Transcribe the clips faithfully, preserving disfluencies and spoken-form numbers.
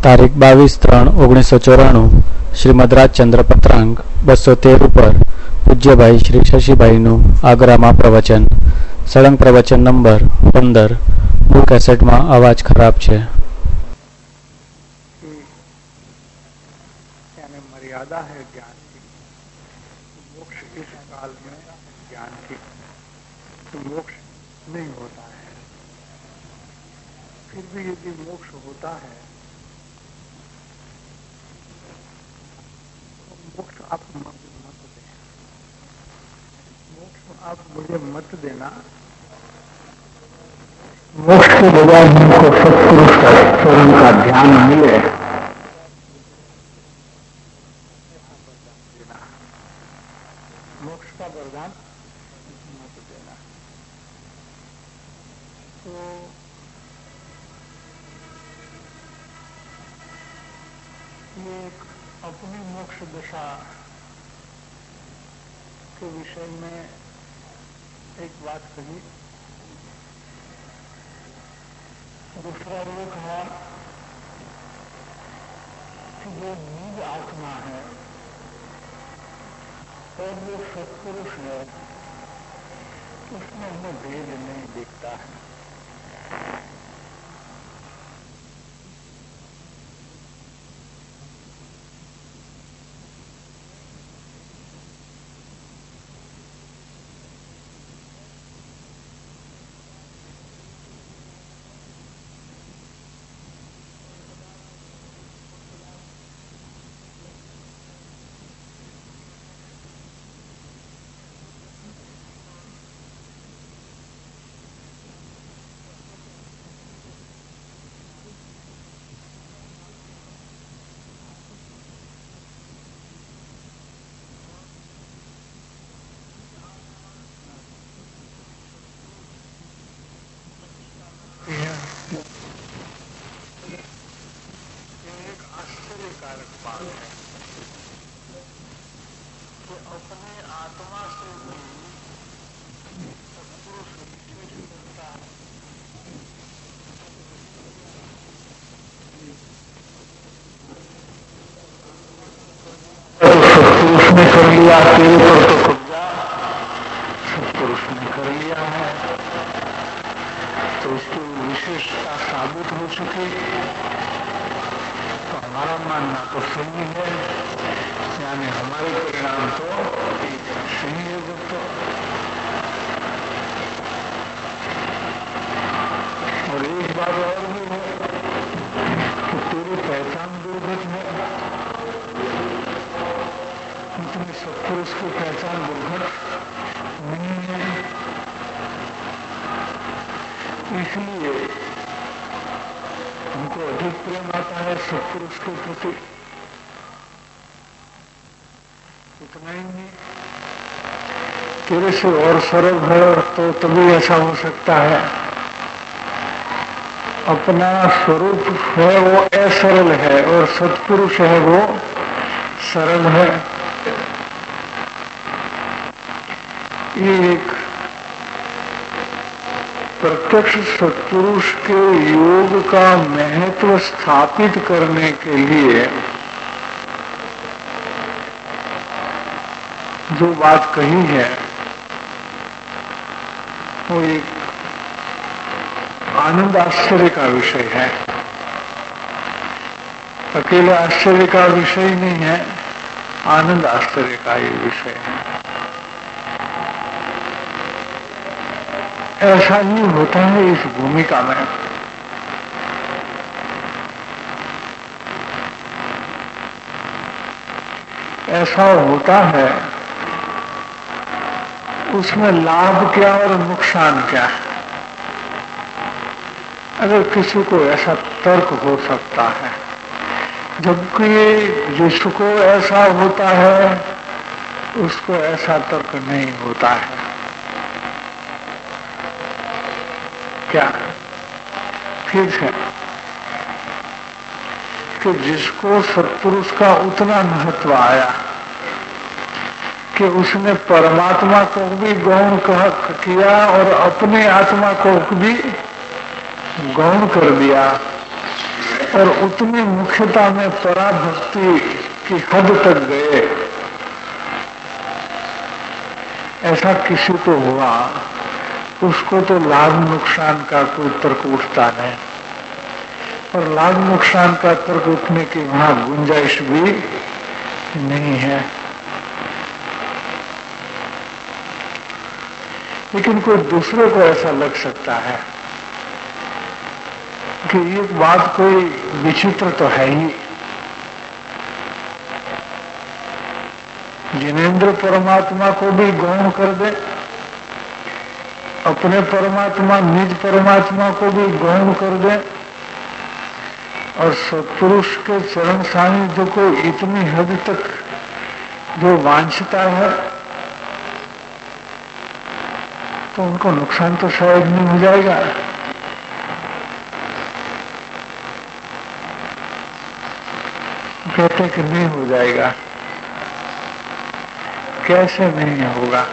તારીખ બાવીસ ત્રણ ઓગણીસો ચોરાણું શ્રીમદ રાજચંદ્ર પત્રાંક બસો તેર ઉપર પૂજ્યભાઈ શ્રી શશીભાઈનું આગ્રામાં પ્રવચન. સળંગ પ્રવચન નંબર પંદર. મૂળ કેસેટમાં અવાજ ખરાબ છે. मर्यादा है ज्ञान की. मोक्ष इस काल में ज्ञान की तो मोक्ष नहीं होता है. फिर भी यदि मोक्ष होता है तो मोक्ष आप मत दें. मोक्ष आप मुझे मत देना. मोक्ष के बजाय हमको सत्पुरुष का चरण का ध्यान मिले. मोक्ष का वरदान मत देना. तो ये एक अपनी मोक्ष दशा के विषय में एक बात कही. दूसरा ये कहा कि जो निज आत्मा है और जो सत्पुरुष है उसमें हमें भेद नहीं दिखता है. एक आश्चर्यकारक बात है कि अपने आत्मा से भी सत्पुरुष विशेष होता है. सत्पुरुष ने कर लिया, तेरे पर तो कब्जा सत्पुरुष ने कर लिया है, तो इसकी विशेषता साबित हो चुकी. तो हमारा मानना तो सही है, यानी हमारे परिणाम तो सही है. जब तो और एक बात और भी है कि तेरी पहचान दुर्घट है. इतनी सत्पुरुष की पहचान दुर्घट नहीं है. इसलिए हमको अधिक प्रेम आता है सत्पुरुष के प्रति. इतना ही नहीं, तेरे से और सरल है तो तभी ऐसा हो सकता है. अपना स्वरूप है वो असरल है और सत्पुरुष है वो सरल है. ये एक प्रत्यक्ष सत्पुरुष के योग का महत्व स्थापित करने के लिए जो बात कही है वो एक आनंद आश्चर्य का विषय है. अकेले आश्चर्य का विषय नहीं है, आनंद आश्चर्य का ये विषय है. ऐसा ही होता है इस भूमिका में. ऐसा होता है, उसमें लाभ क्या और नुकसान क्या है. अगर किसी को ऐसा तर्क हो सकता है, जबकि जिसको ऐसा होता है उसको ऐसा तर्क नहीं होता है. क्या फिर से कि जिसको सत्पुरुष का उतना महत्व आया कि उसने परमात्मा को भी गौण किया और अपने आत्मा को भी गौण कर दिया. और उतनी मुख्यता में पराभक्ति की हद तक गए, ऐसा किसी को हुआ, उसको तो लाभ नुकसान का कोई तर्क उठता नहीं, और लाभ नुकसान का तर्क उठने की वहां गुंजाइश भी नहीं है। लेकिन कोई दूसरे को ऐसा लग सकता है कि ये बात कोई विचित्र तो है ही। जिनेंद्र परमात्मा को भी गौण कर दे, अपने परमात्मा निज परमात्मा को भी गौण कर दे, और सत्पुरुष के चरण सानिध्य को इतनी हद तक जो वांछता है, तो उनको नुकसान तो शायद नहीं हो जाएगा। कहते कि नहीं हो जाएगा। कैसे नहीं होगा?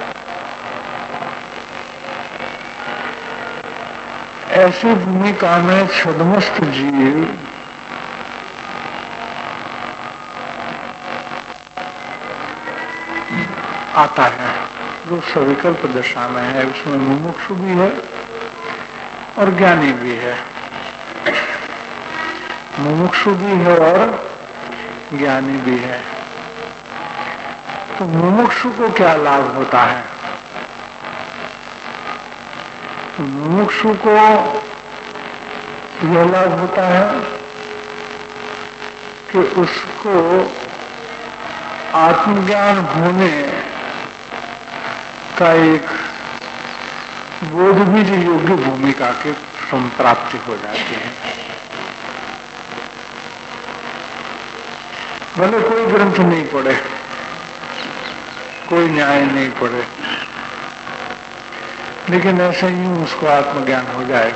ऐसी भूमिका में छद्मस्त जीव आता है, जो सविकल्प दशा में है। उसमें मुमुक्षु भी है और ज्ञानी भी है, मुमुक्षु भी है और ज्ञानी भी है। तो मुमुक्षु को क्या लाभ होता है? मुमुक्षु को यह लाभ होता है कि उसको आत्मज्ञान होने का एक बोध बीज योग्य भूमिका की संप्राप्ति हो जाती है। भले कोई ग्रंथ नहीं पढ़े, कोई न्याय नहीं पढ़े, लेकिन ऐसे ही उसको आत्मज्ञान हो जाए,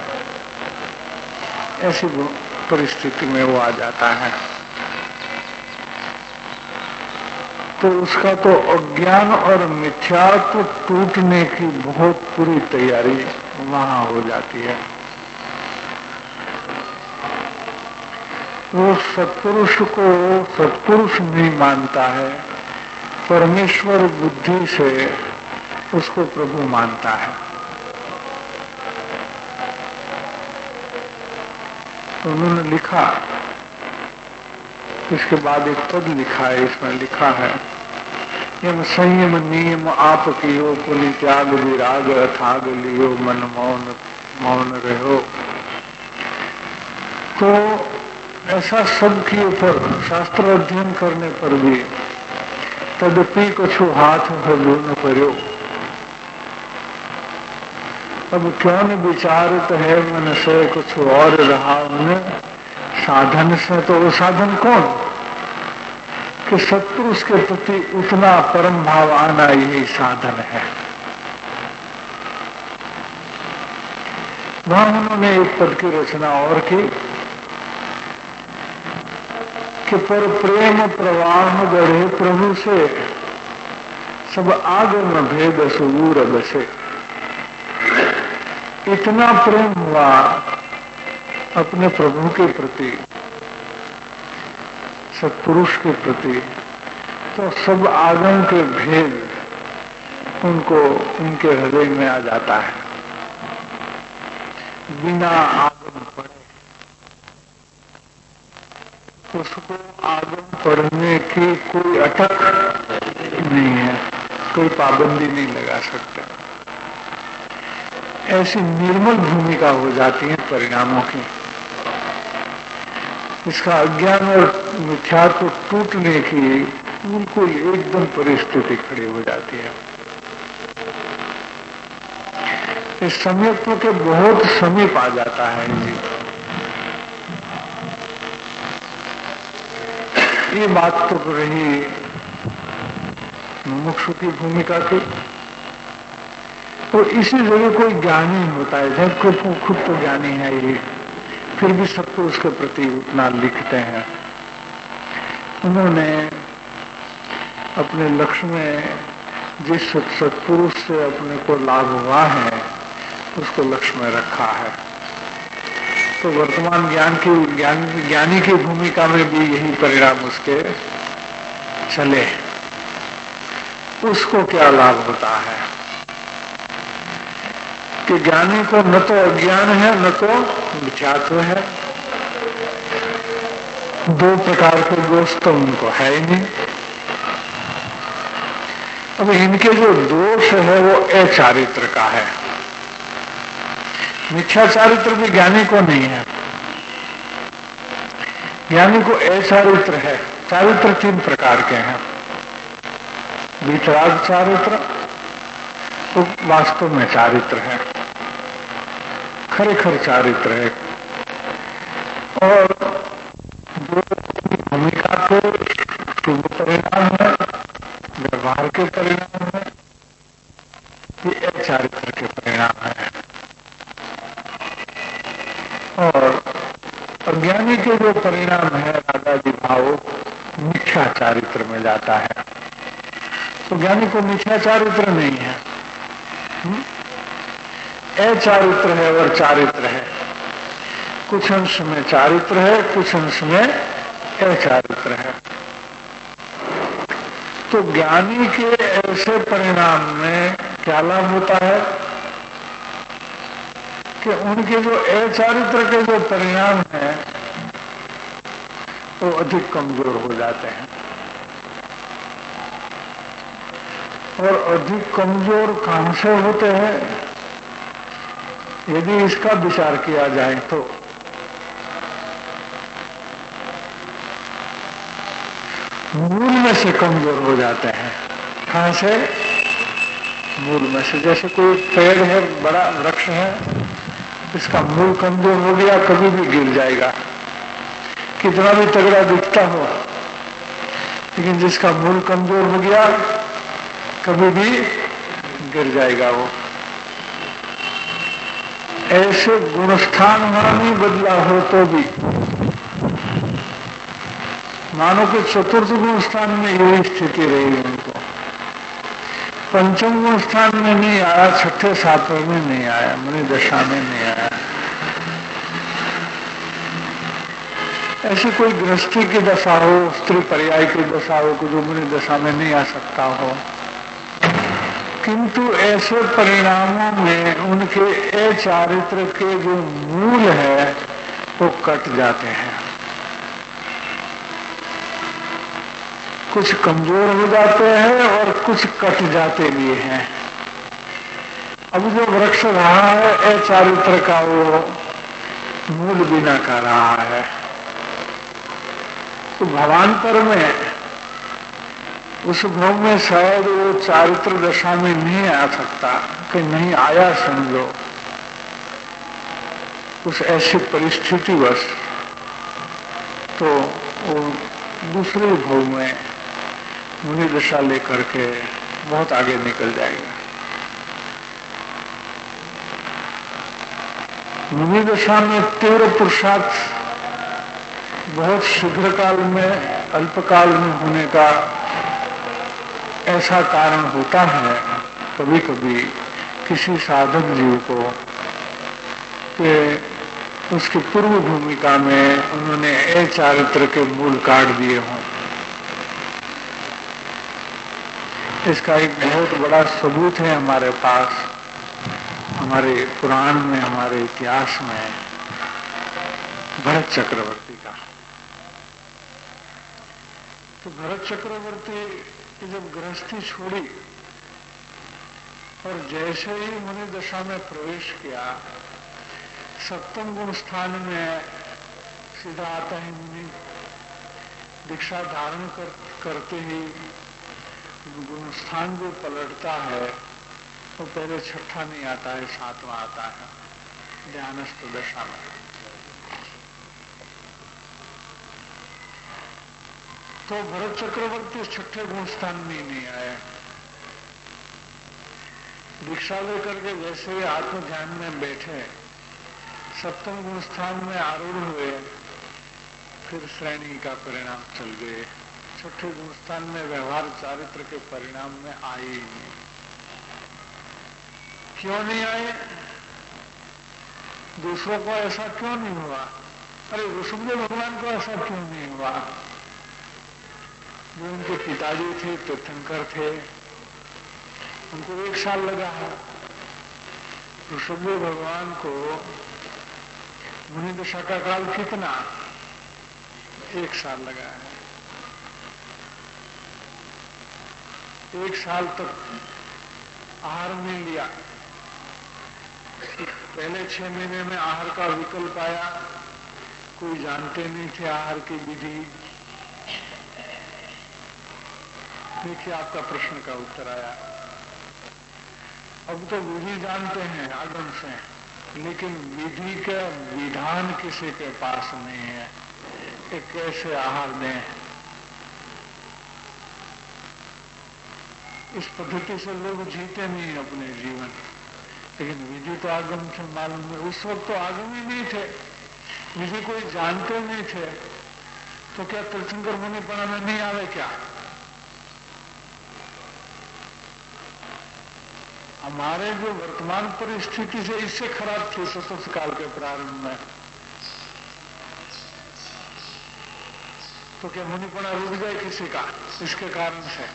ऐसी परिस्थिति में वो आ जाता है। तो उसका तो अज्ञान और मिथ्यात्व टूटने की बहुत पूरी तैयारी वहां हो जाती है। वो सत्पुरुष को सत्पुरुष नहीं मानता है, परमेश्वर बुद्धि से उसको प्रभु मानता है। उन्होंने लिखा, इसके बाद एक पद लिखा है, इसमें लिखा है, यम संयम नियम आप कियो, पुनि त्याग विराग अथाग लियो, मन मौन मौन रहो। तो ऐसा सब किए पर, शास्त्र अध्ययन करने पर भी तदपि कछु हाथ हलो न करो। अब क्यों न विचारित है मन से कुछ और रहा उन्हें साधन से। तो वो साधन कौन? कि सत्पुरुष के प्रति उतना परम भाव आना, यही साधन है। वहां उन्होंने एक पद की रचना और की कि पर प्रेम प्रवाह गढ़े प्रभु से, सब आगम भेद सुदूर बसे। इतना प्रेम हुआ अपने प्रभु के प्रति, सत्पुरुष के प्रति, तो सब आगम के भेद उनको उनके हृदय में आ जाता है, बिना आगम पढ़े। उसको आगम पढ़ने की कोई अटक नहीं है, कोई पाबंदी नहीं लगा सकते। ऐसी निर्मल भूमिका हो जाती है परिणामों की। इसका अज्ञान और मिथ्यात्व टूटने की बिल्कुल एकदम परिस्थिति खड़ी हो जाती है। इस समीप के बहुत समीप आ जाता है जी। ये बात तो रही मुमुक्षु की भूमिका की। तो इसी जगह कोई ज्ञानी होता है, जब कोई खुद तो ज्ञानी है ये, फिर भी सबको उसके प्रति उतना लिखते हैं। उन्होंने अपने लक्ष्य में जिस सत्पुरुष से अपने को लाभ हुआ है, उसको लक्ष्य में रखा है। तो वर्तमान ज्ञान की ज्ञान ज्ञानी की भूमिका में भी यही परिणाम उसके चले, उसको क्या लाभ होता है कि ज्ञानी को न तो अज्ञान है न तो मिथ्यात्व है, दो प्रकार के दोष तो उनको है ही नहीं। अब इनके जो दोष है वो अचारित्र का है, मिथ्या चारित्र भी ज्ञानी को नहीं है, ज्ञानी को अचारित्र है। चारित्र तीन प्रकार के हैं, वितराग चारित्र वो वास्तव में चारित्र है, खरेखर चारित्र है, और जो भूमिका के शुभ परिणाम है, व्यवहार के परिणाम है, ये अचारित्र के परिणाम है। और अज्ञानी के जो परिणाम है रागादि भाव मिथ्या चारित्र में जाता है, तो ज्ञानी को मिथ्या चारित्र नहीं है, अचारित्र है और चारित्र है। कुछ अंश में चारित्र है, कुछ अंश में अचारित्र है। तो ज्ञानी के ऐसे परिणाम में क्या लाभ होता है कि उनके जो अचारित्र के जो परिणाम हैं वो अधिक कमजोर हो जाते हैं, और अधिक कमजोर कहां से होते हैं यदि इसका विचार किया जाए तो मूल में से कमजोर हो जाते हैं। कहां से? मूल में से। जैसे कोई पेड़ है, बड़ा वृक्ष है, इसका मूल कमजोर हो गया, कभी भी गिर जाएगा, कितना भी तगड़ा दिखता हो, लेकिन जिसका मूल कमजोर हो गया कभी भी गिर जाएगा वो। ऐसे गुणस्थान वहां नहीं बदला हो तो भी, मानो कि चतुर्थ गुण स्थान में यही स्थिति रही उनको, पंचम गुण स्थान में नहीं आया, छठे सातवें में नहीं आया, मुनि दशा में नहीं आया। ऐसी कोई गृहस्थी की दशा हो, स्त्री पर्याय की दशा हो, जो मुनि दशा में नहीं आ सकता हो, किंतु ऐसे परिणामों में उनके अचारित्र के जो मूल है वो कट जाते हैं, कुछ कमजोर हो जाते हैं और कुछ कट जाते भी हैं। अब जो वृक्ष रहा है अचारित्र का, वो मूल बिना का रहा है, तो भवांतर में उस भाव में शायद वो चारित्र दशा में नहीं आ सकता, कि नहीं आया समझो, उस ऐसी परिस्थिति बस, तो वो दूसरे भाव में मुनि दशा लेकर के बहुत आगे निकल जाएगा। मुनि दशा में तीव्र पुरुषार्थ बहुत शीघ्र काल में, अल्पकाल में होने का ऐसा कारण होता है कभी कभी किसी साधक जीव को, कि उसकी पूर्व भूमिका में उन्होंने अचारित्र के मूल काट दिए हों। इसका एक बहुत बड़ा सबूत है हमारे पास, हमारे पुराण में, हमारे इतिहास में, भरत चक्रवर्ती का। तो भरत चक्रवर्ती की जब गृहस्थी छोड़ी और जैसे ही मुनि दशा में प्रवेश किया, सप्तम गुण स्थान में सीधा आता है मुनि, दीक्षा धारण कर, करते ही गुण स्थान जो पलटता है वो पहले छठा नहीं आता है, सातवां आता है ध्यानस्थ दशा में। तो भरत चक्रवर्ती छठे गुण स्थान में नहीं आए। दीक्षा लेकर के जैसे ही आत्म ध्यान में बैठे, सप्तम गुण स्थान में आरूढ़ हुए, फिर श्रेणी का परिणाम चल गए। छठे गुण स्थान में व्यवहार चारित्र के परिणाम में आए ही नहीं। क्यों नहीं आए? दूसरों को ऐसा क्यों नहीं हुआ? अरे ऋषभदेव भगवान को ऐसा क्यों नहीं हुआ? जो उनके पिताजी थे तीर्थंकर थे, उनको एक साल लगा है। ऋषभदेव भगवान को मुनि दशा का काल कितना? एक साल लगा है। एक साल तक आहार नहीं लिया। पहले छह महीने में आहार का विकल्प आया, कोई जानते नहीं थे आहार की विधि। देखिए आपका प्रश्न का उत्तर आया। अब तो विधि जानते हैं आगम से, लेकिन विधि का विधान किसी के पास नहीं है कि कैसे आहार दें। इस पद्धति से लोग जीते नहीं अपने जीवन, लेकिन विधि तो आगम से मालूम है। उस वक्त तो आगम ही नहीं थे, विधि कोई जानते नहीं थे, तो क्या तीर्थंकर मुनिपना में नहीं आवे क्या? हमारे जो वर्तमान परिस्थिति से इससे खराब थी सतत काल के प्रारंभ में, तो क्या मुनिपना रुक जाए किसी का इसके कारण से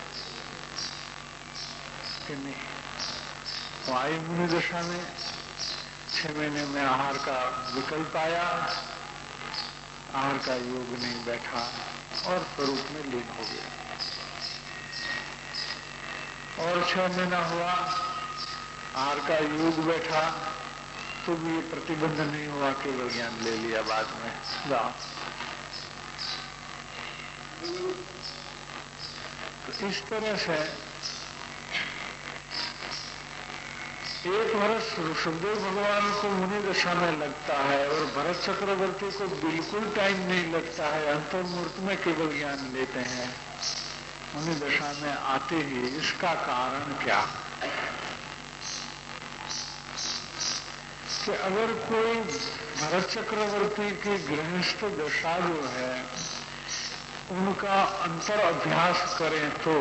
कि नहीं? तो आई मुनि दशा में छह महीने में आहार का विकल्प आया, आहार का योग नहीं बैठा और स्वरूप में लीन हो गया। और छह महीना हुआ, आहार का योग बैठा, तो भी ये प्रतिबंध नहीं हुआ, केवल ज्ञान ले लिया बाद में। जाओ। तो इस तरह से एक वर्ष ऋषभदेव भगवान को मुनि दशा में लगता है और भरत चक्रवर्ती को बिल्कुल टाइम नहीं लगता है, अंतर्मुहूर्त में केवल ज्ञान लेते हैं मुनि दशा में आते ही। इसका कारण क्या? कि अगर कोई भरत चक्रवर्ती की गृहस्थ दशा जो है उनका अंतर अभ्यास करें तो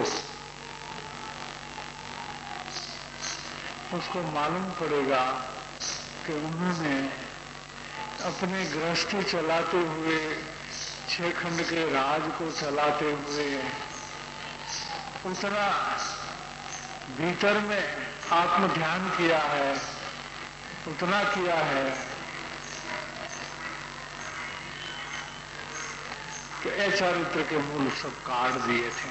उसको मालूम पड़ेगा कि उन्होंने अपने गृहस्थी चलाते हुए, छह खंड के राज को चलाते हुए उतना भीतर में आत्म ध्यान किया है, उतना किया है कि अचारित्र के मूल सब काट दिए थे।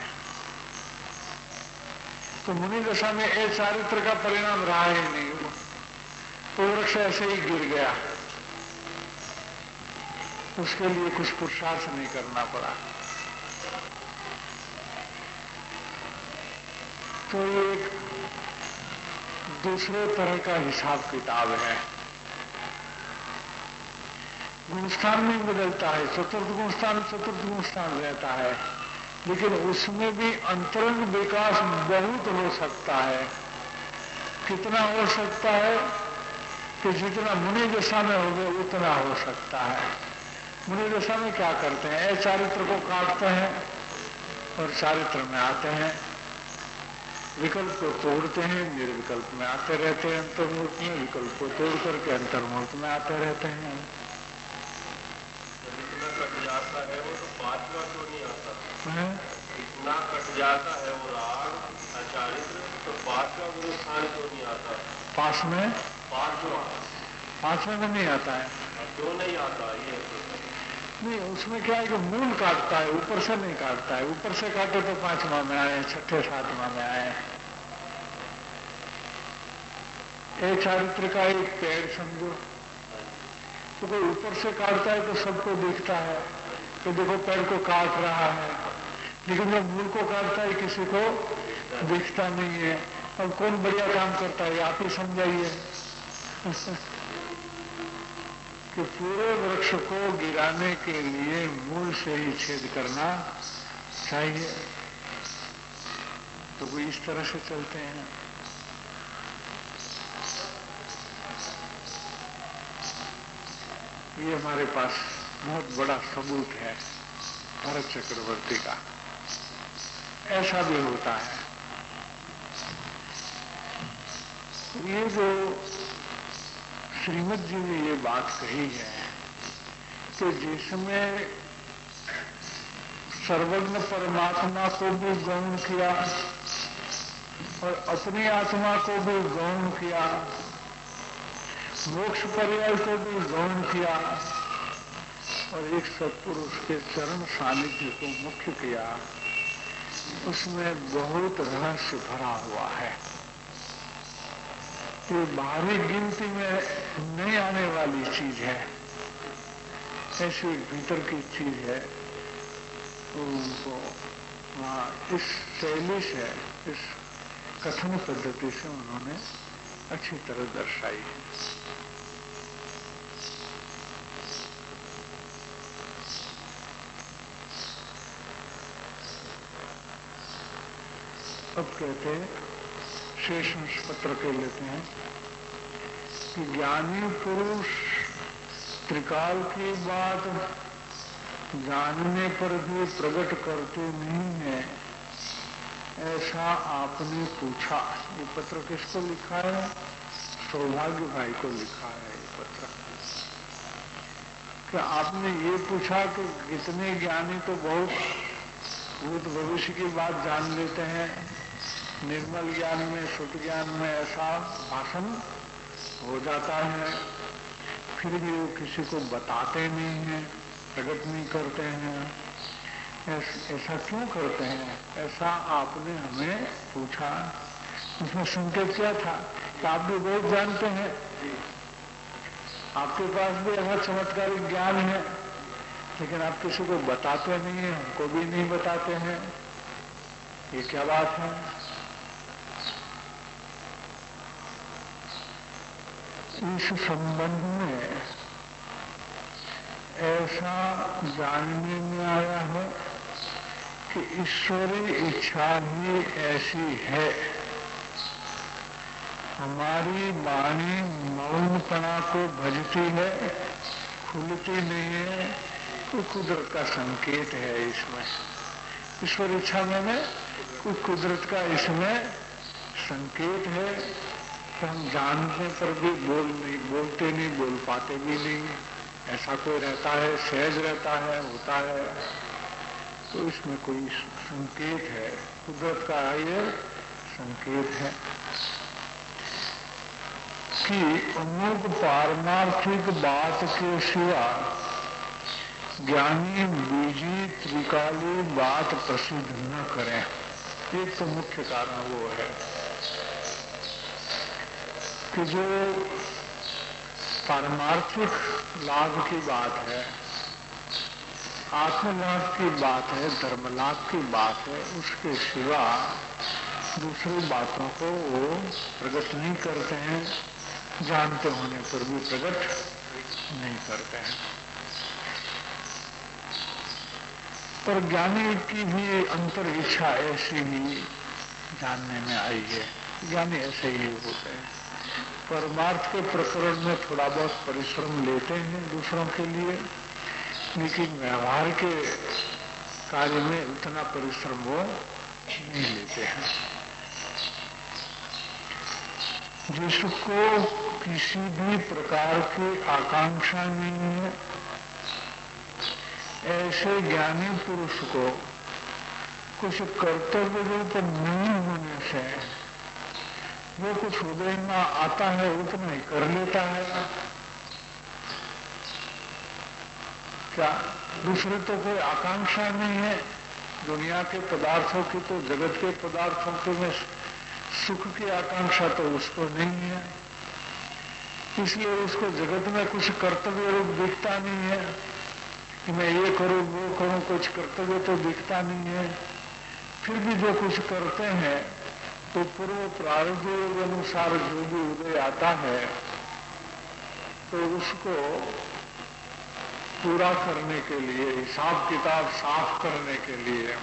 तो मुनि दशा में अचारित्र का परिणाम रहा ही नहीं, वो वृक्ष ऐसे ही गिर गया, उसके लिए कुछ पुरुषार्थ नहीं करना पड़ा। तो ये एक दूसरे तरह का हिसाब किताब है। गुणस्थान में बदलता है, चतुर्थ गुणस्थान चतुर्थ गुणस्थान रहता है, लेकिन उसमें भी अंतरंग विकास बहुत हो सकता है। कितना हो सकता है कि जितना मुनि दशा में हो गया उतना हो सकता है। मुनि दशा में क्या करते हैं? अचारित्र को काटते हैं और चारित्र में आते हैं, विकल्प को तोड़ते हैं, निर्विकल्प में आते रहते हैं, अंतर्मूर्त में विकल्प को तोड़ करके अंतर्मूर्त में आते रहते हैं। जितना कट जाता है वो तो पांचवा तो नहीं आता है? इतना कट जाता है वो राग अचारित्र, तो पांचवा गुरु स्थान क्यों नहीं आता? पास में पांचवा पांचवें में नहीं आता है। क्यों नहीं आता? ये नहीं, उसमें क्या है कि मूल काटता है, ऊपर से नहीं काटता है। ऊपर से काटे तो पांचवा में आए, छठे सातवा में आए। एक चारित्र का एक पेड़ समझो, तो कोई ऊपर से काटता है तो सबको दिखता है कि देखो पेड़ को काट रहा है, लेकिन जब मूल को काटता है किसी को दिखता नहीं है। अब कौन बढ़िया काम करता है, आप ही समझाइए। कि पूरे वृक्ष को गिराने के लिए मूल से ही छेद करना चाहिए, तो वो इस तरह से चलते हैं। ये हमारे पास बहुत बड़ा सबूत है भरत चक्रवर्ती का। ऐसा भी होता है। ये जो श्रीमद जी ने ये बात कही है कि जिसमें सर्वज्ञ परमात्मा को भी गौण किया और अपनी आत्मा को भी गौण किया, मोक्ष पर्याय को भी गौण किया और एक सत्पुरुष के चरण सानिध्य को मुख्य किया, उसमें बहुत रहस्य भरा हुआ है। ये बाहरी गिनती में नहीं आने वाली चीज है, ऐसी एक भीतर की चीज है। तो उनको वहाँ इस शैली से, इस कथन पद्धति से उन्होंने अच्छी तरह दर्शाई है। अब कहते हैं, शेष पत्र के लेते हैं कि ज्ञानी पुरुष त्रिकाल की बात जानने पर भी प्रकट करते नहीं है, ऐसा आपने पूछा। ये पत्र किसको लिखा है? सौभाग्य भाई को लिखा है ये पत्र। कि आपने ये पूछा कि कितने ज्ञानी तो बहुत भूत भविष्य की बात जान लेते हैं, निर्मल ज्ञान में, शुद्ध ज्ञान में ऐसा भाषण हो जाता है, फिर भी वो किसी को बताते नहीं हैं, प्रकट नहीं करते हैं। ऐसा क्यों करते हैं? ऐसा आपने हमें पूछा। उसमें संकेत क्या था कि आप भी बहुत जानते हैं, आपके पास भी ऐसा चमत्कारिक ज्ञान है, लेकिन आप किसी को बताते नहीं हैं, हमको भी नहीं बताते हैं। ये क्या बात है? इस संबंध में ऐसा जानने में आया है कि ईश्वरी इच्छा ही ऐसी है। हमारी वाणी मौनपना को भजती है, खुलती नहीं है, कोई कुदरत का संकेत है इसमें। ईश्वर इच्छा में कोई कुदरत का इसमें संकेत है कि हम जानने पर भी बोल नहीं बोलते नहीं, बोल पाते भी नहीं। ऐसा कोई रहता है, सहज रहता है, होता है, तो इसमें कोई संकेत है, कुदरत का ये संकेत है कि अमुक पारमार्थिक बात के सिवा ज्ञानी बीजी त्रिकाली बात प्रसिद्ध न करें। एक तो मुख्य कारण वो है कि जो पारमार्थिक लाभ की बात है, आत्मलाभ की बात है, धर्मलाभ की बात है, उसके सिवा दूसरी बातों को वो प्रकट नहीं करते हैं, जानते होने पर भी प्रकट नहीं करते हैं। पर ज्ञानी की भी अंतर इच्छा ऐसी ही जानने में आई है। ज्ञानी ऐसे ही होते हैं, परमार्थ के प्रकरण में थोड़ा बहुत परिश्रम लेते हैं दूसरों के लिए, लेकिन व्यवहार के कार्य में उतना परिश्रम वो नहीं लेते हैं। जिसको किसी भी प्रकार की आकांक्षा नहीं है, ऐसे ज्ञानी पुरुष को कुछ कर्तव्य रूप नहीं होने से वो कुछ हृदय में आता है उतना ही कर लेता है। क्या दूसरे तो कोई आकांक्षा नहीं है? दुनिया के पदार्थों की तो, जगत के पदार्थों के में सुख की आकांक्षा तो उसको नहीं है, इसलिए उसको जगत में कुछ कर्तव्य रूप दिखता नहीं है कि मैं ये करूं वो करूं, कुछ कर्तव्य तो दिखता नहीं है। फिर भी जो कुछ करते हैं तो पूर्व प्रारब्ध योग अनुसार जो भी उदय आता है तो उसको पूरा करने के लिए, हिसाब किताब साफ करने के लिए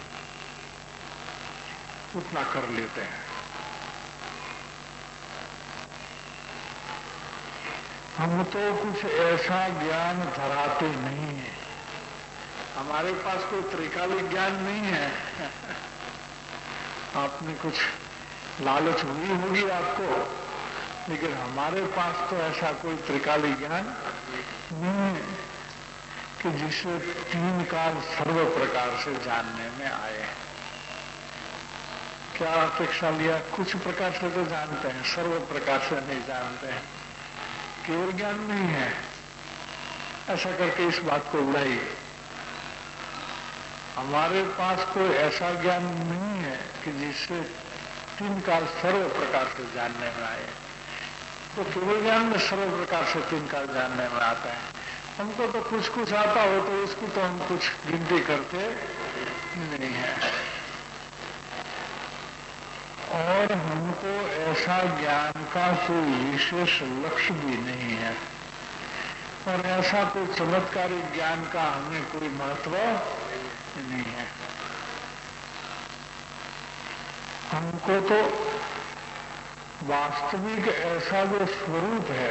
उतना कर लेते हैं। हम तो कुछ ऐसा ज्ञान धराते नहीं है, हमारे पास कोई त्रिकालिक ज्ञान नहीं है। आपने कुछ लालच हुई होगी आपको लेकिन हमारे पास तो ऐसा कोई त्रिकाली ज्ञान नहीं है कि जिसे तीन काल सर्व प्रकार से जानने में आए। क्या अपेक्षा लिया? कुछ प्रकार से तो जानते हैं, सर्व प्रकार से नहीं जानते हैं, केवल ज्ञान नहीं है, ऐसा करके इस बात को उड़ाई। हमारे पास कोई ऐसा ज्ञान नहीं है कि जिससे तीन काल सर्व प्रकार से जानने में आए। तो केवल ज्ञान में सर्व प्रकार से तीन काल जानने में आता है। हमको तो कुछ कुछ आता हो तो उसको तो हम कुछ गिनती करते नहीं है, और हमको ऐसा ज्ञान का कोई विशेष लक्ष्य भी नहीं है, और ऐसा कोई चमत्कारिक ज्ञान का हमें कोई महत्व नहीं है। हमको तो वास्तविक ऐसा जो स्वरूप है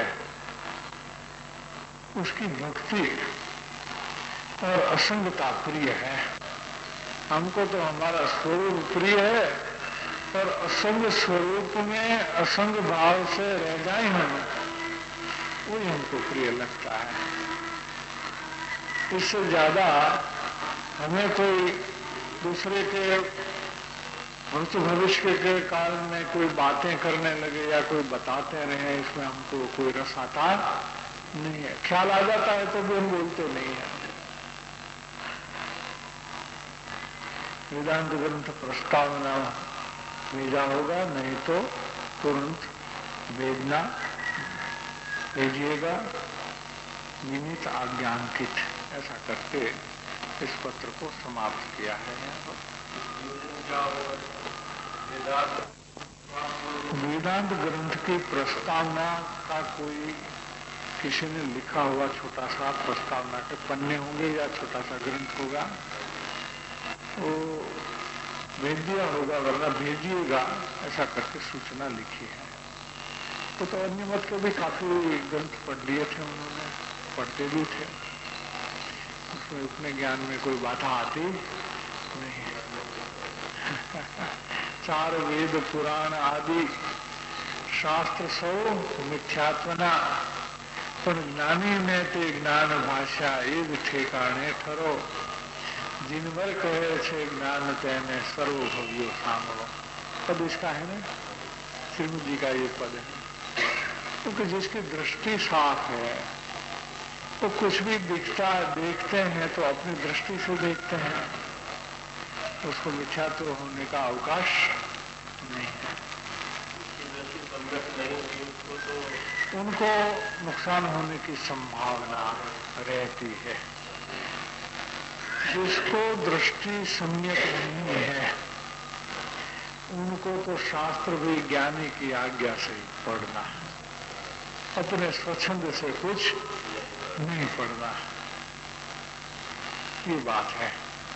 उसकी भक्ति और असंगता प्रिय है। हमको तो हमारा स्वरूप प्रिय है, और असंग स्वरूप में असंग भाव से रह जाए हम, वही हमको प्रिय लगता है। इससे ज्यादा हमें कोई दूसरे के भूत भविष्य के काल में कोई बातें करने लगे या कोई बताते रहे, इसमें हमको कोई रस आता नहीं है। ख्याल आ जाता है तो भी हम बोलते नहीं है। वेदांत ग्रंथ प्रस्तावना भेजा होगा, नहीं तो तुरंत भेजना भेजिएगा, निमित आज्ञांकित, ऐसा करके इस पत्र को समाप्त किया है। वेदांत ग्रंथ की प्रस्तावना का कोई किसी ने लिखा हुआ छोटा सा प्रस्तावना के पन्ने होंगे या छोटा सा ग्रंथ होगा, वो भेज दिया होगा, वरना भेजिएगा, ऐसा करके सूचना लिखी है। तो तो अन्य मत के भी काफी ग्रंथ पढ़ लिए थे उन्होंने, पढ़ते भी थे, उसमें अपने ज्ञान में कोई बाधा आती नहीं। चार वेद पुराण आदि शास्त्र सौ मिथ्यात्मना, पर ज्ञानी में ते ज्ञान भाषा एक ठेकाणे ठरो, जिनवर कहे छे ज्ञान तेने सर्वभव्यो सामरो। पद इसका है ना, श्रीमुख जी का ये पद है। क्योंकि जिसकी दृष्टि साफ है तो कुछ भी दिखता देखते हैं तो अपनी दृष्टि से देखते हैं, उसको मिथ्यात्व होने का अवकाश नहीं है। उनको नुकसान होने की संभावना रहती है। जिसको दृष्टि सम्यक नहीं है उनको तो शास्त्र भी ज्ञानी की आज्ञा से ही पढ़ना है, अपने स्वच्छंद से कुछ नहीं पढ़ना, ये बात है।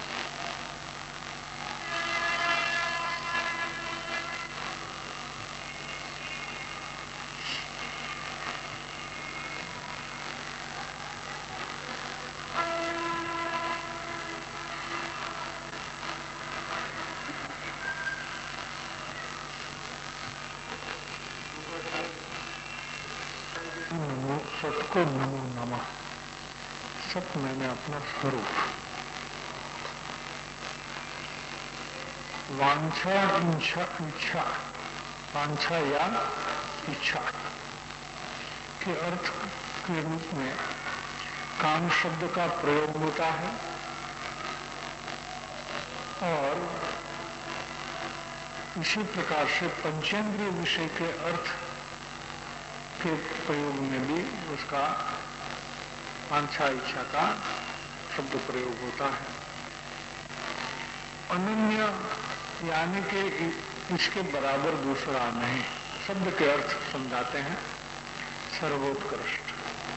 सत नमो नमः। सत मैंने अपना स्वरूप, वांछा इच्छा इच्छा वांछा या इच्छा के अर्थ के रूप में काम शब्द का प्रयोग होता है, और इसी प्रकार से पंचेंद्रिय विषय के अर्थ के प्रयोग में भी उसका वांछा इच्छा का शब्द प्रयोग होता है। अनन्य यानी कि इसके बराबर दूसरा नहीं, शब्द के अर्थ समझाते हैं सर्वोत्कृष्ट।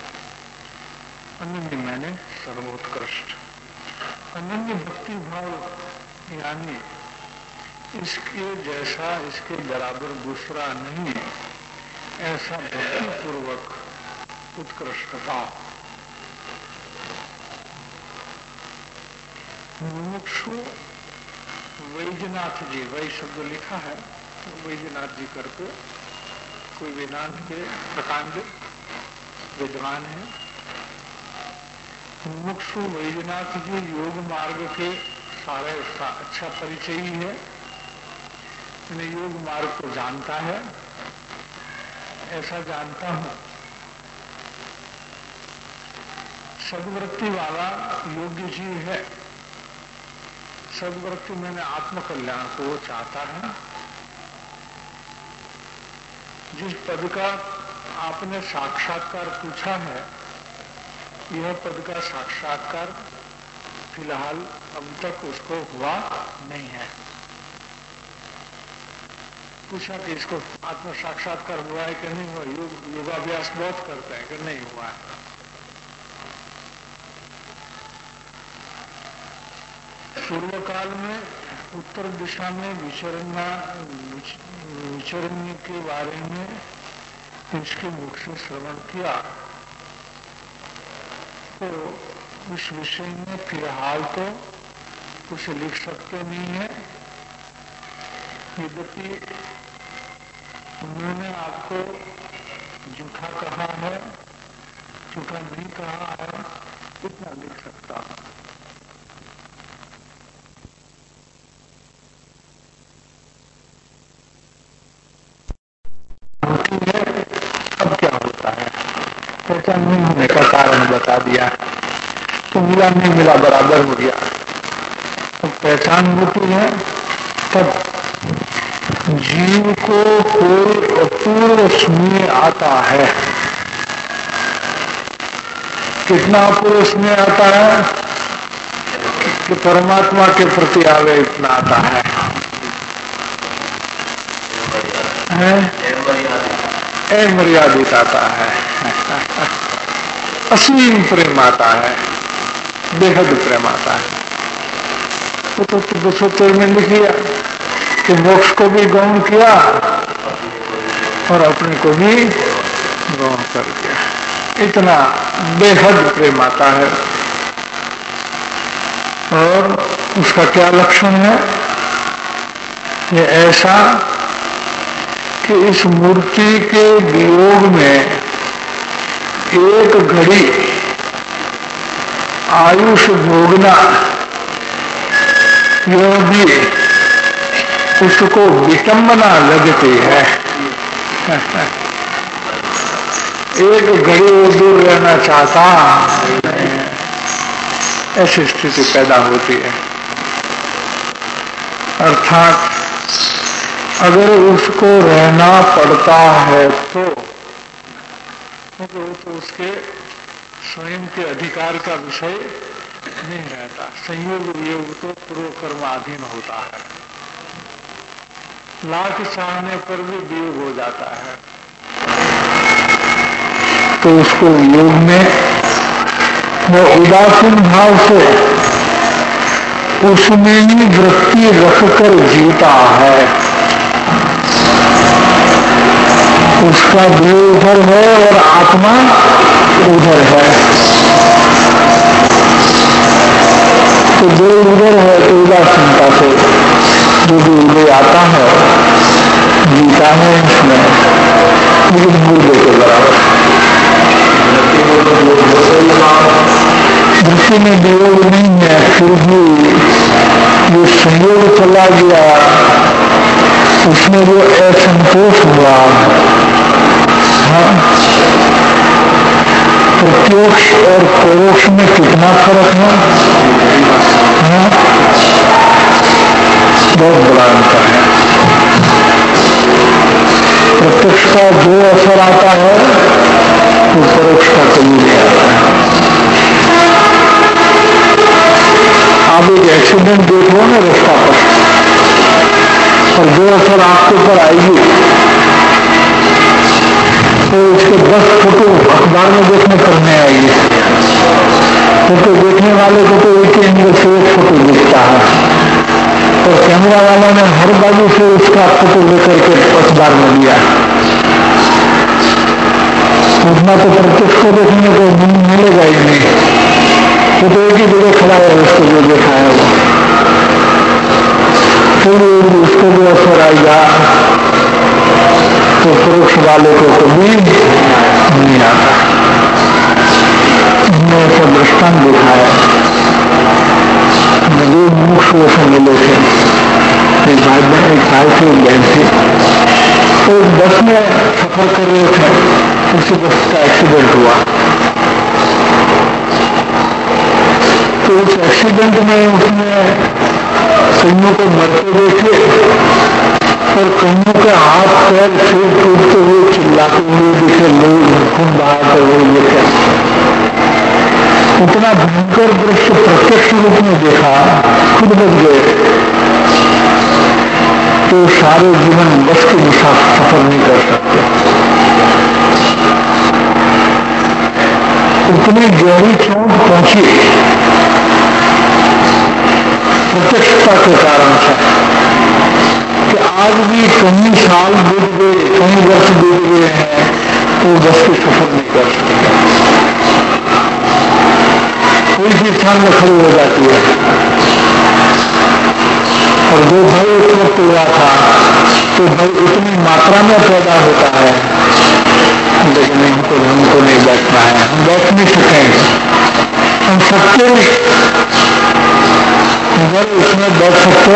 अनन्य मैंने सर्वोत्कृष्ट। अनन्य भक्ति भाव यानी इसके जैसा, इसके बराबर दूसरा नहीं, ऐसा भक्ति पूर्वक उत्कृष्टता। मुमुक्षु वैद्यनाथ जी, वही शब्द लिखा है, वैद्यनाथ जी करके कोई वेदांत के प्रकांड विद्वान है। मुमुक्षु वैद्यनाथ जी योग मार्ग के सारे उसका अच्छा परिचय ही है, मैंने योग मार्ग को जानता है, ऐसा जानता हूं। सद्वृत्ति वाला योग्य जीव है। सद्वृत्ति मैंने आत्मकल्याण को वो चाहता है। जिस पद का आपने साक्षात्कार पूछा है, यह पद का साक्षात्कार फिलहाल अब तक उसको हुआ नहीं है। पूछा कि इसको आत्म साक्षात्कार हुआ है कि नहीं हुआ। योग योगाभ्यास बहुत करते हैं कि नहीं हुआ है। पूर्व काल में उत्तर दिशा में विचरना विचरने के बारे में इसके मुख से श्रवण किया, तो उस विषय में फिलहाल तो कुछ लिख सकते नहीं है। यद्यपि उन्होंने आपको झूठा कहा है, झूठा नहीं कहा है, इतना लिख सकता हूं। अब क्या होता है, पहचान नहीं होने का कारण बता दिया, तो मिला नहीं मिला बराबर हो गया। तो पहचान होती है तब जीव को कोई अपूर्व स्नेह आता है। कितना अपूर्व स्नेह आता है कि परमात्मा के प्रति आवे इतना आता है, है? अमर्यादित आता है, असीम प्रेम आता है, बेहद प्रेम आता है। तो तो, तो दो सौ तेरह में लिख लिया कि मोक्ष को भी गौण किया और अपने को भी गौण कर दिया। इतना बेहद प्रेम आता है। और उसका क्या लक्षण है? ये ऐसा कि इस मूर्ति के वियोग में एक घड़ी आयुष भोगना, यह भी उसको विटंबना लगती है। एक घड़ी वो दूर रहना चाहता, ऐसी स्थिति पैदा होती है। अर्थात अगर उसको रहना पड़ता है तो तो उसके स्वयं के अधिकार का विषय नहीं रहता। संयोग वियोग तो पूर्व कर्माधीन होता है। लाख चाहने पर भी वियोग हो जाता है, तो उसको योग में वो उदासीन भाव से उसमें ही वृत्ति रखकर जीता है। उसका देह उधर है और आत्मा उधर है। तो देह उधर है तो उदासीनता से जो भी उदय आता है जीता है इसमें, लेकिन मुर्दे के बराबर। वृत्ति में वियोग नहीं है, फिर भी ये संयोग चला गया, उसमें जो असंतोष हुआ, हाँ, प्रत्यक्ष और परोक्ष में कितना फर्क है, हाँ, बहुत बड़ा अंतर है। प्रत्यक्ष का जो असर आता है वो परोक्ष का कभी नहीं आता है। आप एक एक्सीडेंट देखो ना रास्ता पर, और जो असर आपके ऊपर आएगी तो उसके दस फोटो अखबार में देखने पर नहीं आएगी। फोटो देखने वाले को तो एक ही एंगल से एक फोटो दिखता है, और कैमरा वाला ने हर बाजू से उसका फोटो लेकर के अखबार में लिया। उतना तो प्रत्यक्ष को देखने को मिलेगा ही नहीं, वो तो एक ही जगह खड़ा है उसको जो देखा है वो। फिर उसको जो असर आएगा तो परोक्ष वाले को कभी नहीं आता। हमने ऐसा दृष्टांत देखा है। नदी मुमुक्षु से मिले थे, एक भाई बहन एक भाई थे एक बहन थी, तो बस में सफर कर रहे थे, उसी बस का एक्सीडेंट हुआ। तो उस एक्सीडेंट में उसने कईयों को मरते देखे और कईयों के हाथ पैर सिर टूटते हुए चिल्लाते हुए दिखे, लोग खून बहाते हुए देखे। उतना भयंकर दृश्य प्रत्यक्ष रूप में देखा, खुद बच गए। तो सारे जीवन बस के मुसाफिर सफर नहीं कर सकते। उतनी गहरी चोट पहुंची प्रत्यक्षता के कारण से कि आज भी कई साल बीत गए, कई वर्ष बीत गए हैं, तो बस के सफर नहीं कर सकते। कोई भी स्थान में खड़ी हो जाती है। और जो भय एक वक्त हुआ था, तो भय इतनी मात्रा में पैदा होता है, लेकिन हमको हमको नहीं बैठना है, हम बैठ नहीं सकेंगे, हम सकते मगर उसमें बैठ सकते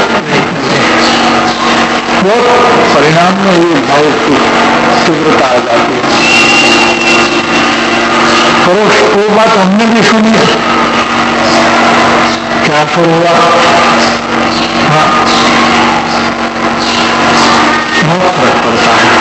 बहुत परिणाम में ये भाव की तीव्रता आ जाती है। और वो बात हमने भी सुनी, क्या असर हुआ? हाँ, बहुत फर्क पड़ता है।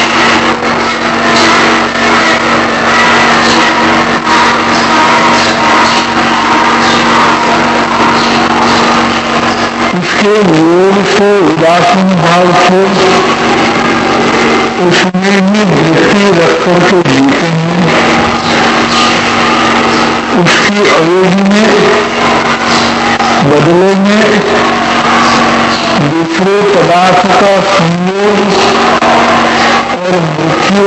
उसके योग से, उदासीन भाव से उसमें ही वृत्ति रख करके जीते हैं। उसकी अवधि में बदले में दूसरे पदार्थ का संयोग और मृत्यु,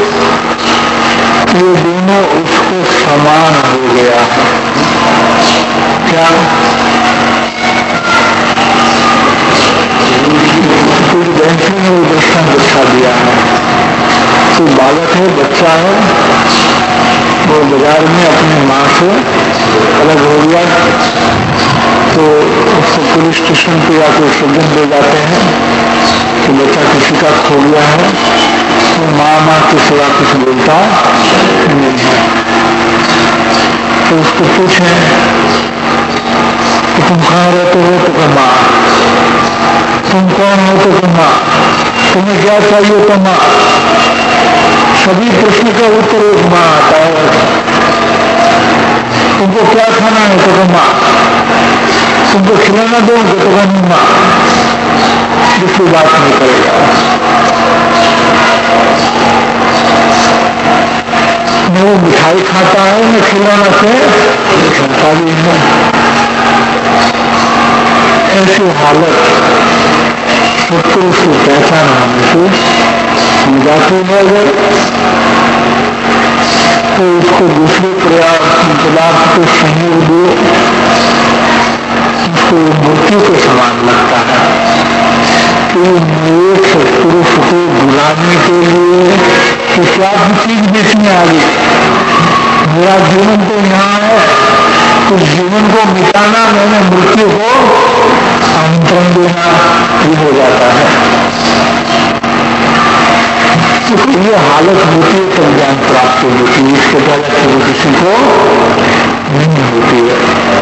ये दोनों उसको समान हो गया है। क्या कुछ बैंकिंग ने वो दृष्टांत दिखा दिया है। कोई बालक है, बच्चा है, वो बाजार में अपनी माँ से अलग हो गया, तो उसको पुलिस स्टेशन पे या कोई सज्जन ले जाते हैं कि बच्चा किसी का खो गया है, तो माँ माँ के सिवा कुछ बोलता नहीं है। तो उसको पूछे कि तुम कहाँ रहते हो? तो कहा माँ। तुम कौन हो? तो कहा माँ। तुम्हें क्या चाहिए? तो माँ। सभी प्रश्न का उत्तर एक माँ आता है। तुमको क्या खाना है? तो कहा माँ। तुमको खिलाना दो? तो कहा माँ। दूसरी बात नहीं करेगा। न वो मिठाई खाता है, न खिलौना से खाता भी है। ऐसी हालत शत्रु से पहचान होने से हम जाते हैं, अगर तो उसको दूसरे पदार्थ को संयोग दो, उसको मूर्ति के समान लगता है कि मेरे शत्रु को बुलाने के लिए तो क्या चीज बेचने आ गई? मेरा जीवन तो यहाँ है, तो जीवन को मिटाना, मैंने मृत्यु को आमंत्रण देना, ये हो जाता है। तो ये हालत होती है तब ज्ञान प्राप्त होती है, इसके पहले तो किसी को नहीं होती है।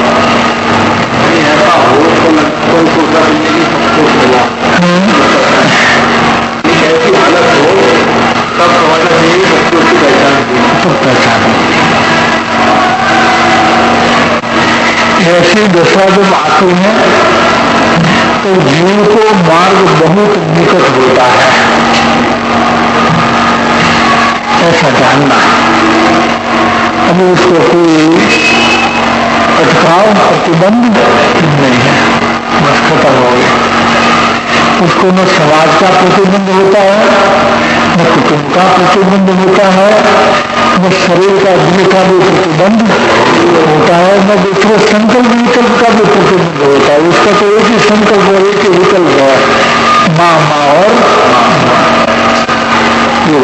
ऐसा हो तो ऐसी हालत हो तब समझना चाहिए बच्चों की पहचान तो पहचान। ऐसी दशा जब आती है तो जीव को मार्ग बहुत निकट होता है, ऐसा जानना है। अभी उसको कोई अटकाव प्रतिबंध नहीं है, बस खत्म हो गया। उसको न समाज का प्रतिबंध होता है, न कुटुंब का प्रतिबंध होता है, न शरीर का दिल का भी प्रतिबंध होता है, न दूसरे संकल्प विकल्प का भी प्रतिबंध होता है। उसका तो एक ही संकल्प और एक ही विकल्प है, माँ माँ और माँ। ये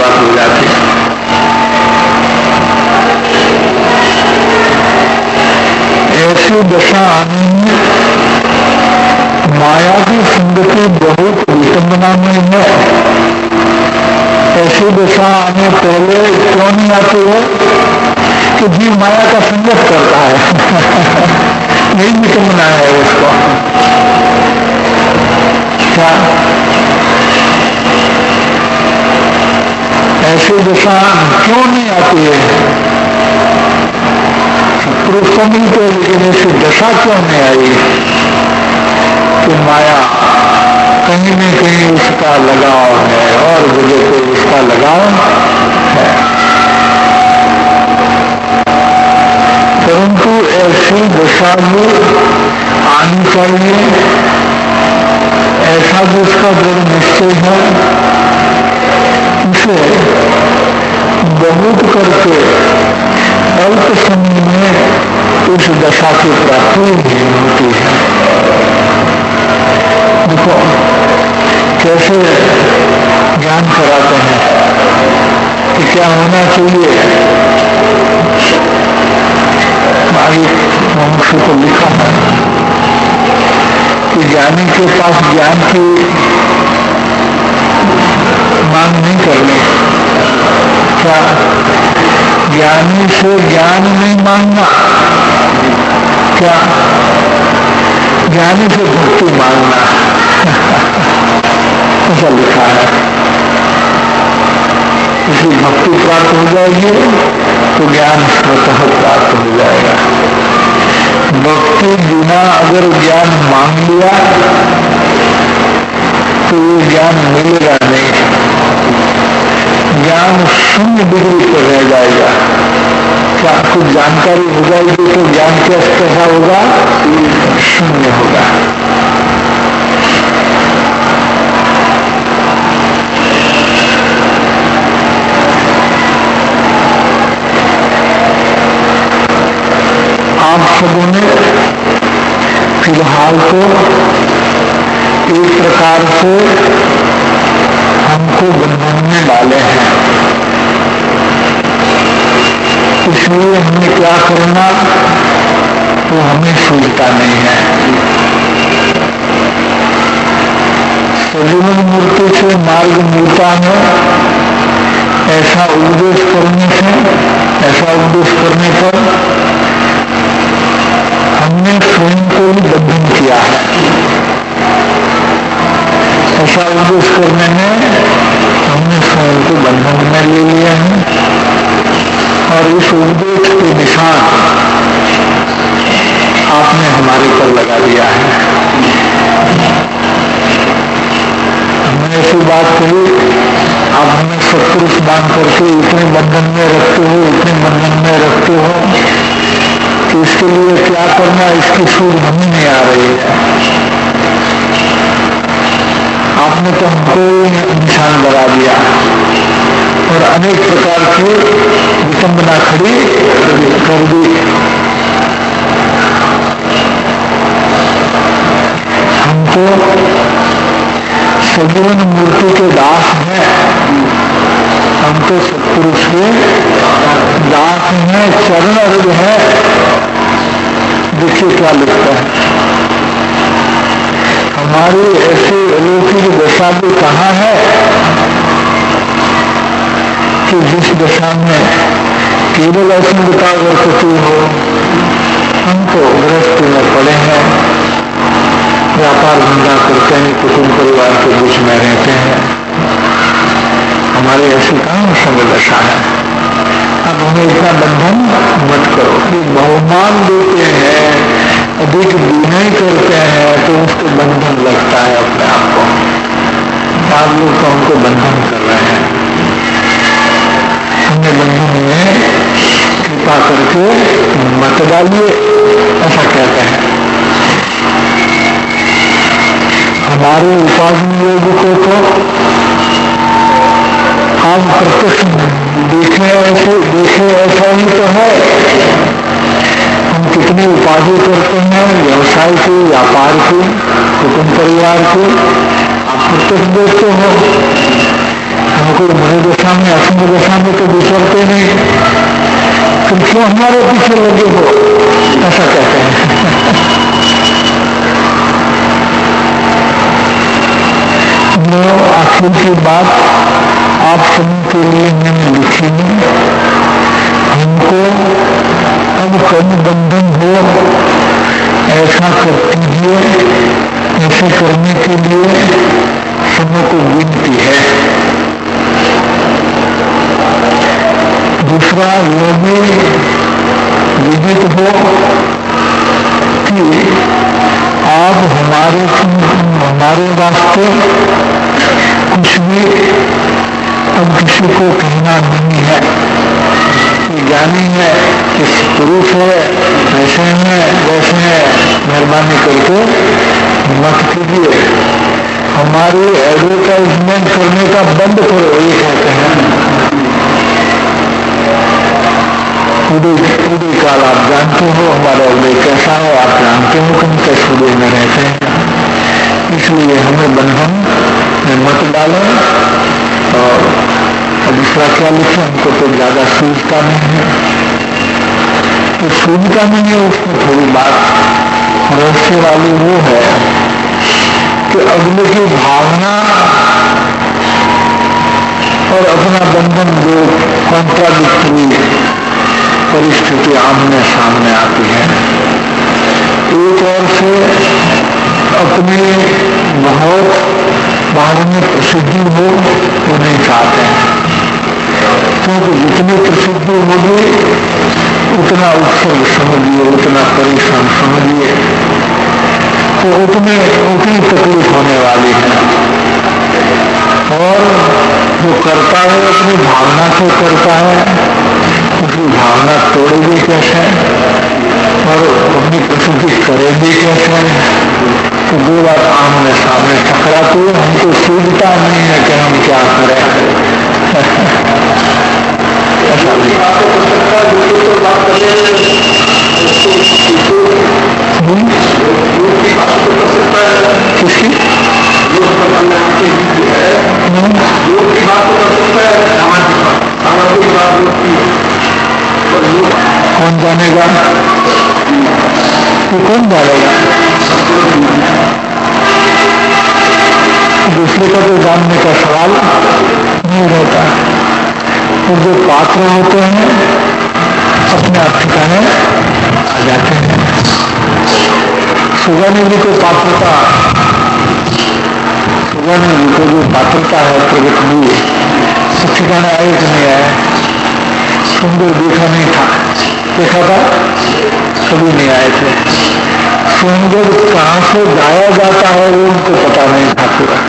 बहुत विटंबना में है। ऐसी दशा आने पहले क्यों नहीं आती है कि जीव माया का संगत करता है। यही विटंबना है उसको। क्या ऐसी दशा क्यों नहीं आती है? पुरुष तो मिलते हैं, लेकिन ऐसी दशा क्यों नहीं आई कि माया कहीं न कहीं उसका लगाव है और जगह पे उसका लगाव है। परंतु ऐसी दशा भी आनी चाहिए, ऐसा भी उसका दृढ़ निश्चय है। इसे बहुत करके अल्प समय में उस दशा की प्राप्ति नहीं होती है। देखो कैसे ज्ञान कराते हैं कि क्या होना चाहिए। आगे मनुष्य को लिखा है कि ज्ञानी के पास ज्ञान की मांग नहीं करनी। क्या ज्ञानी से ज्ञान नहीं मांगना, क्या ज्ञानी से भक्ति मांगना। ऐसा लिखा है। इसी भक्ति प्राप्त हो जाएगी तो ज्ञान स्वतः प्राप्त हो जाएगा। भक्ति बिना अगर ज्ञान मांग लिया तो ये ज्ञान मिलेगा नहीं। ज्ञान शून्य डिग्री पर रह जाएगा। क्या कुछ जानकारी हो जाएगी तो ज्ञान कैसा होगा? शून्य होगा। आप सबों ने फिलहाल तो एक प्रकार से हमको बंधन में डाले हैं, इसलिए हमें क्या करना वो हमें सूझता नहीं है। सजीवन मूर्ति से मार्ग मिलता है, ऐसा उपदेश करने से, ऐसा उपदेश करने पर हमने स्वयं को ही बंधन किया है। ऐसा उपदेश करने में हमने स्वयं को बंधन में ले लिया है और इस उपदेश के निशान आपने हमारे पर लगा दिया है। हमने ऐसी बात कही, आप हमें सत्पुरुष मान करके इतने बंधन में रखते हो, इतने बंधन में रखते हो कि इसके लिए क्या करना इसकी सूझ हमें नहीं आ रही है। आपने तो हमको निशान लगा दिया और अनेक प्रकार की विटंबना खड़ी कर दी। हमको सजीवन मूर्ति के दास हैं, हम तो सत्पुरुष के दास हैं, चरण अर्घ है। देखिए क्या लिखता है, हमारी ऐसी अलौकिक दशा भी कहाँ है कि जिस दशा में केवल असंगता वर्तती हो। हम तो गृहस्थी में पड़े हैं, व्यापार धंधा करते हैं, कुटुंब परिवार के बीच में रहते हैं, हमारी ऐसी कहाँ संग दशा है। अब हमें इतना बंधन मत करो। बहुमान देते हैं, अधिक विनय करते हैं तो उसको बंधन लगता है अपने आप को। आप लोग तो हमको बंधन कर रहे हैं, हमने बंधन में कृपा करके मत डालिए, ऐसा कहते हैं। हमारे उपासना लोगों को तो आप प्रत्यक्ष देखे, ऐसे देखे ऐसा ही तो है। हम कितनी उपाधि करते हैं, व्यवसाय की, व्यापार की, कुटुंब परिवार की, आप प्रत्यक्ष देखते हो। हमको मन दशा में, असंग दशा में तो विचरते नहीं, फिर क्यों हमारे पीछे लगे हो, ऐसा कहते हैं। फूल की बात आप सभी के लिए मैंने लिखी है। हमको अब कर्म बंधन हो ऐसा कर कीजिए, ऐसे करने के लिए समय को विनती है। दूसरा यह भी विदित हो कि आप हमारे हमारे वास्ते कुछ भी अब किसी को कहना नहीं है। ज्ञानी है कि पुरुष है, ऐसे हैं वैसे हैं, मेहरबानी करके मत कीजिए। हमारी एडवर्टाइजमेंट करने का बंद करो, ये कहते हैं। उदय उदय काल आप जानते हो, हमारा उदय कैसा है आप जानते हो, हम कैसे उदय में रहते हैं। इसलिए हमें बंधन में मत डालें। और दूसरा क्या लिखे, हमको तो ज्यादा सूझता नहीं है। तो सूझता नहीं है उसमें थोड़ी बात रहस्य वाली वो है कि अगले की भावना और अपना बंधन दो कॉन्ट्राडिक्टरी परिस्थिति आमने सामने आती है। एक ओर से अपने बहुत बाहर में प्रसिद्धि हो वो नहीं चाहते हैं, क्योंकि जितनी प्रसिद्धि होगी उतना उत्सव समझिए, उतना परिश्रम समझिए, तो उतने उतनी तकलीफ होने वाली है। और जो करता है अपनी भावना से करता है, उसकी भावना तोड़ेगी कैसे और अपनी प्रसिद्धि करेगी कैसे। तो दो बात आमने सामने टकराती है। हमको सूझता नहीं है कि हम क्या करें। ऐसा नहीं किसकी कौन जानेगा, तो कौन जानेगा। दूसरे का तो जानने का सवाल नहीं रहता। तो जो पात्र होते हैं अपने आप ठिकाने आ जाते हैं। सुगनी जी को पात्रता सुगनी जी को जो पात्रता है प्रगट हुई, सब ठिकाने आए कि नहीं आए। सुंदर देखा नहीं था, देखा था कभी नहीं आए थे। सुंदर कहाँ से गाया जाता है वो उनको पता नहीं था पूरा।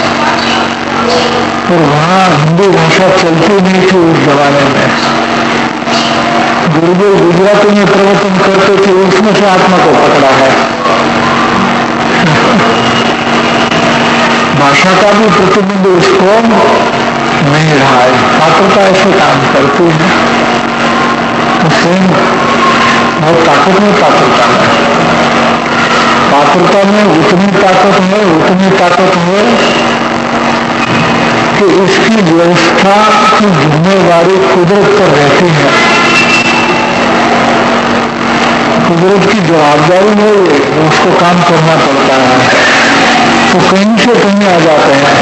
और वहाँ हिंदी भाषा चलती नहीं थी उस जमाने में। गुरुदेव गुजराती में प्रवचन करते थे, उसमें से आत्मा को पकड़ा है। भाषा का भी प्रतिबिंब उसको नहीं रहा है। पात्रता ऐसे काम करती है। उससे बहुत ताकत में पात्रता में पात्रता में उतनी ताकत है उतनी ताकत है कि इसकी व्यवस्था की जिम्मेवारी कुदरत पर रहती है। कुदरत की जवाबदारी है, उसको काम करना पड़ता है। तो कहीं से कहीं आ जाते हैं।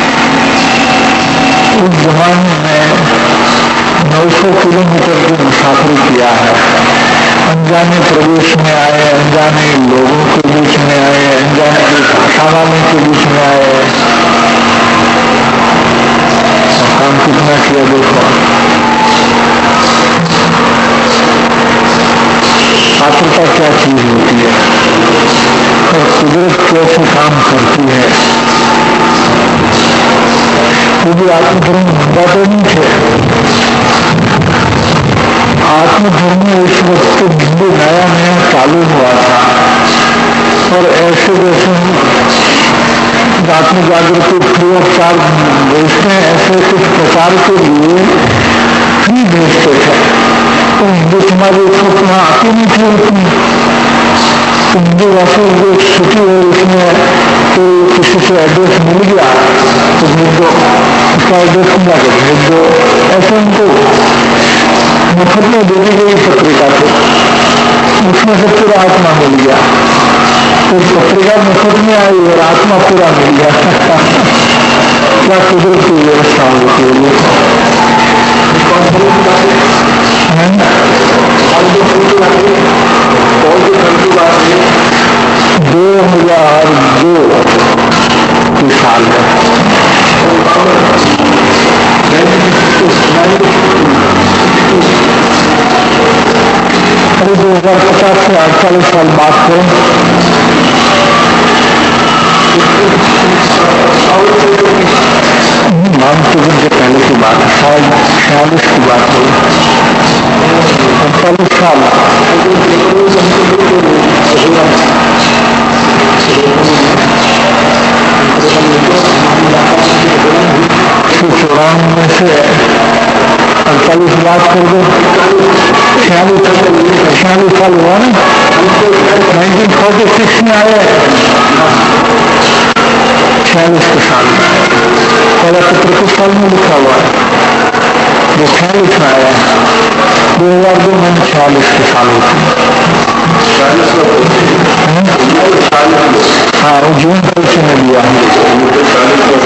उस जमाने में नौ सौ किलोमीटर की मुसाफरी किया है। अनजाने प्रदेश में आए, अनजाने लोगों के बीच में आए, अनजाने की भाषा वालों के बीच में आए। और काम कितना किया देखो। पात्रता क्या चीज होती है और कुदरत कैसे काम करती है। वो भी आत्मधर्म मुद्दा तो नहीं थे। आत्मधर्म इस वक्त बिंदु नया नया चालू हुआ था और ऐसे जैसे आत्म जागृति फ्री ऑफ चार्ज भेजते हैं, ऐसे कुछ प्रचार के लिए फ्री भेजते थे। तो हिंदू समाज उस वक्त वहाँ आती नहीं थी उतनी। तो हिंदू वासी जो सिटी है उसमें तो किसी से एड्रेस मिल गया तो भेज दो, उसका एड्रेस मिला के भेज दो। ऐसे उनको मुफ्त में दे दी गई पत्रिका थी, उसमें से पूरा आत्मा मिल गया। तो पत्रिका मुफ्त में आई और आत्मा पूरा मिल गया। क्या कुदरत की व्यवस्था होती है दो हजार दो की साल है। अरे दो हजार पचास से अड़तालीस साल बात करें, मान चुके से पहले की बात है, शायद छियालीस की बात हो, अड़तालीस साल। चौरानवे से अड़तालीस बात कर दो, छियालीस छियालीस साल हुआ ना, नाइनटीन फोर्टी सिक्स में आए, छियालीस के साल में आया। पहला पत्र किस साल में लिखा हुआ है, जो छियालीस में आया, दो हजार दो में छियालीस के साल होते हैं। हाँ, वो जून परीक्षा में लिया है।